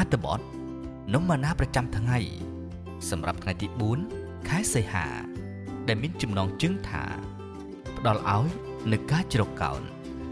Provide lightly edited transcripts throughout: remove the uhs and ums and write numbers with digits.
តបតនំម៉ាណាប្រចាំថ្ងៃសម្រាប់ថ្ងៃទី4ខែសីហាដែលមានចំណងជើងថាផ្ដល់ឲ្យនៅការជ្រកកោន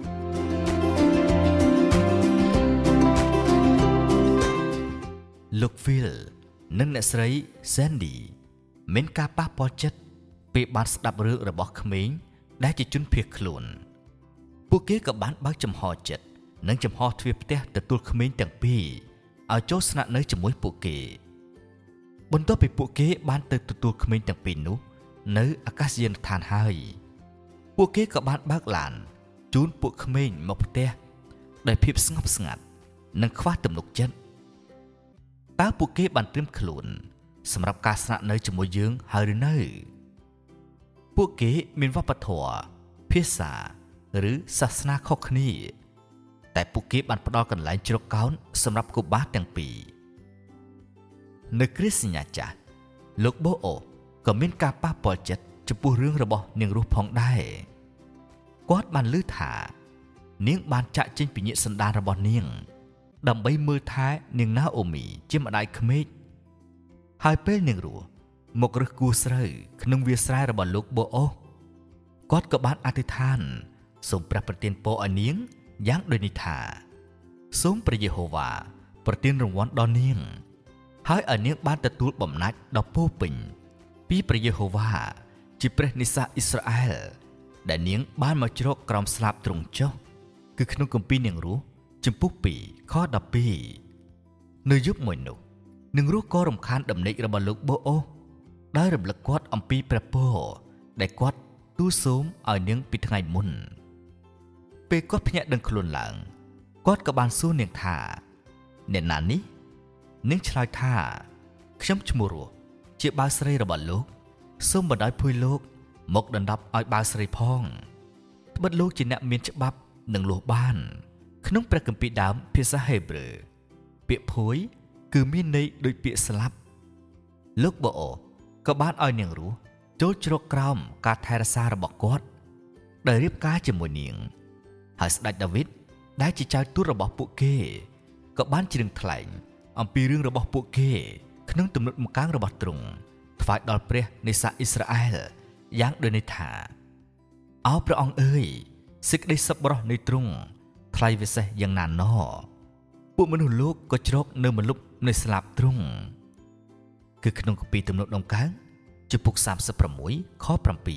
លោក Phil និងអ្នកស្រី Sandy មានការប៉ះពាល់ចិត្តពេលបានស្ដាប់រឿងរបស់ក្មេងដែលជាជនភៀសខ្លួនពួកគេក៏បានបើកចំហចិត្តនិងចំហទ្វារផ្ទះទទួលក្មេងទាំងពីរឲ្យចូលស្នាក់នៅជាមួយពួកគេបន្ទាប់ពីពួកគេបានទៅទទួលក្មេងទាំងពីរនោះនៅអាកាសយានដ្ឋានហើយពួកគេក៏បានបើកឡានជូនពួកក្មេងមកផ្ទះដោយភាពស្ងប់ស្ងាត់និងខ្វះទំនុកចិត្តតើពួកគេបានត្រៀមខ្លួនសម្រាប់ការស្នាក់នៅជាមួយយើងហើយឬនៅពួកគេមានវប្បធម៌ភាសាឬសាសនាខុសគ្នាតែពួកគេបានផ្ដល់កន្លែងជ្រកកោនសម្រាប់កុមារទាំងពីរនៅគ្រាសញ្ញាចាស់លោកបូអូក៏មានការប៉ះពាល់ចិត្តចំពោះរឿងរបស់នាងរស់ផងដែរគាត់បានឮថានាងបានចាក់ចេញពីញាតិសន្តានរបស់នាងដើម្បីមើលថែនាងណាអូមីជាម្ដាយក្មេកហើយពេលនាងរស់មករឹសគូស្រូវក្នុងវាលស្រែរបស់លោកបូអូគាត់ក៏បានអធិដ្ឋានសូមព្រះប្រទានពរឲ្យនាងយ៉ាងដូចនេះថាសូមព្រះយេហូវ៉ាប្រទានរង្វាន់ដល់នាងហើយឲ្យនាងបានទទួលបំណាច់ដ៏ពោពេញពីព្រះយេហូវ៉ាជាព្រះនិស្ស័យអ៊ីស្រាអែលដែលនាងបានមកជ្រកក្រោមស្លាបទ្រង់ចុះគឺក្នុងគម្ពីរនាងរស់ជំពូក2ខ12នៅយប់មួយនោះនាងរស់ក៏រំខានដំណេករបស់លោកបូអូដោយរំលឹកគាត់អំពីព្រះពរដែលគាត់ទូលសូមឲ្យនាងពីថ្ងៃមុនពេលគាត់ភ្ញាក់ដឹងខ្លួនឡើងគាត់ក៏បានសួរនាងថាអ្នកណានេះនាងឆ្លើយថាខ្ញុំឈ្មោះរស់ជាបាវស្រីរបស់លោកសូមបណ្ដោយភួយលោកមកដណ្ដប់ឲ្យបាវស្រីផងត្បិតលោកជាអ្នកមានច្បាប់និងលួសបានក្នុងព្រះគម្ពីរដើមភាសាហេប្រឺពាក្យភួយគឺមានន័យដូចពាក្យស្លាប់លោកបូអូក៏បានឲ្យនាងរស់ចូលជ្រកក្រោមការថែរក្សារបស់គាត់ដោយរៀបការជាមួយនាងហើយស្ដេចដាវីតដែលជាចៅទូតរបស់ពួកគេក៏បានជ្រៀងថ្លែងអំពីរឿងរបស់ពួកគេក្នុងទំនុកមកកាំងរបស់ទ្រង់ថ្វាយដល់ព្រះនិស្ស័យអ៊ីស្រាអែលយ៉ាងដូចនេះថាអោព្រះអង្គអើយសេចក្តីសប្បុរសនៃទ្រង់ថ្លៃវិសេសយ៉ាងណាណពួកមនុស្សលោកក៏ជ្រកនៅម្លប់នៃស្លាបទ្រង់គឺក្នុងគម្ពីរទំនុកដំកើងជំពូក36ខ7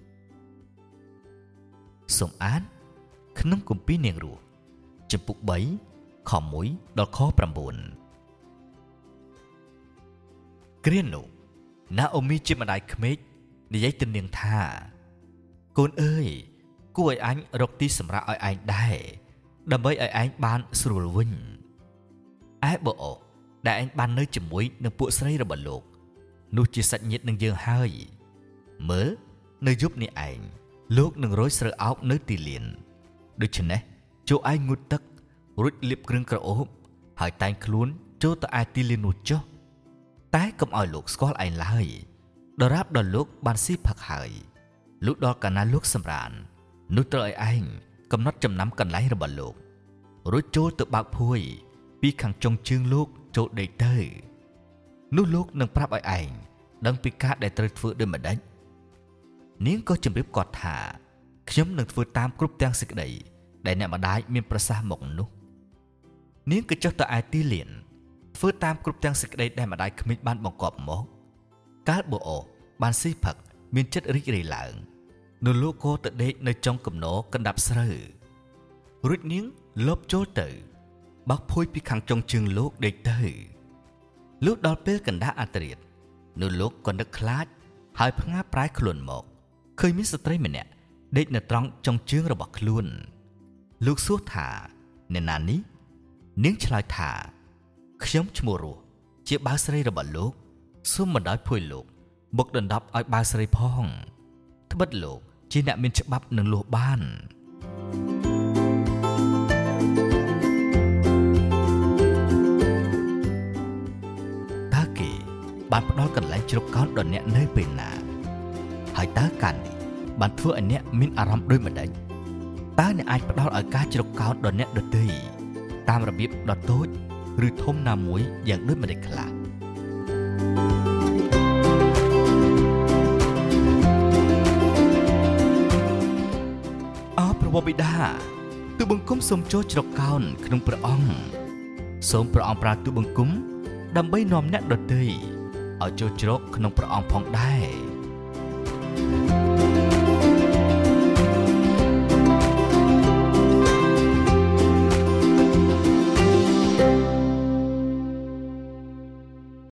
សូមអានក្នុងគម្ពីរនាងរស់ជំពូក3ខ1ដល់ខ9គ្រានោះណាអូមីជាម្ដាយក្មេកនិយាយទៅនាងថាកូនអើយគួរឲ្យអញរកទីសម្រាប់ឲ្យឯងដែរដើម្បីឲ្យឯងបានស្រួលវិញឯបូអូដែលឯងបាននៅជាមួយនឹងពួកស្រីរបស់លោកនោះជាសាច់ញាតិនឹងយើងហើយមើលនៅយប់នេះឯងលោកនឹងរោយស្រូវអោបនៅទីលានដូច្នេះចូលឯងងូតទឹករួចលាបគ្រឿងក្រអូបហើយតែងខ្លួនចូលទៅឯទីលាននោះចុះតែកុំឲ្យលោកស្គាល់ឯងឡើយដរាបដល់លោកបានស៊ីផឹកហើយលុះដល់កាលណាលោកសម្រាននោះត្រូវឲ្យឯងកំណត់ចំណាំកន្លែងរបស់លោករួចចូលទៅបើកភួយពីខាងចុងជើងលោកចូលដេកទៅនោះលោកនឹងប្រាប់ឲ្យឯងដឹងពីការដែលត្រូវធ្វើដូចម្ដេចនាងក៏ជម្រាបគាត់ថាខ្ញុំនឹងធ្វើតាមគ្រប់ទាំងសេចក្តីដែលអ្នកម្ដាយមានប្រសាសន៍មកនោះនាងក៏ចុះទៅឯទីលានធ្វើតាមគ្រប់ទាំងសេចក្តីដែលម្ដាយក្មេកបានបង្គាប់មកកាលបូអូបានស៊ីផឹកមានចិត្តរីករាយឡើងនោះលោកក៏ទៅដេកនៅចុងគំនរកណ្ដាប់ស្រូវរួចនាងលបចូលទៅបើកភួយពីខាងចុងជើងលោកដេកទៅលុះដល់ពេលកណ្ដាលអធ្រាត្រនោះលោកក៏នឹកខ្លាចហើយផ្ងាប្រែខ្លួនមកឃើញមានស្ត្រីម្នាក់ដេកនៅត្រង់ចុងជើងរបស់ខ្លួនលោកសួរថាអ្នកណានេះនាងឆ្លើយថាខ្ញុំឈ្មោះរស់ជាបាវស្រីរបស់លោកសូមបណ្ដោយភួយលោកមកដណ្ដប់ឲ្យបាវស្រីផងត្បិតលោកជាអ្នកមានច្បាប់នឹងលួសបានតើគេបានផ្ដល់កន្លែងជ្រកកោនដល់អ្នកនៅពេលណាហើយតើការនេះបានធ្វើឲ្យអ្នកមានអារម្មណ៍ដូចម្ដេចតើអ្នកអាចផ្ដល់ឲ្យការជ្រកកោនដល់អ្នកដទៃតាមរបៀបដ៏តូចឬធំណាមួយយ៉ាងដូចម្តេចខ្លះព្រះបិតាទូបង្គំសូមចូលជ្រកកោនក្នុងព្រះអង្គសូមព្រះអង្គប្រើទូបង្គំដើម្បីនាំអ្នកដទៃឲ្យចូលជ្រកក្នុងព្រះអង្គផងដែរ